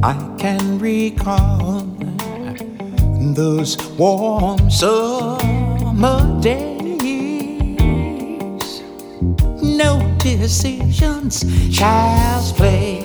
I can recall those warm summer days. No decisions, child's play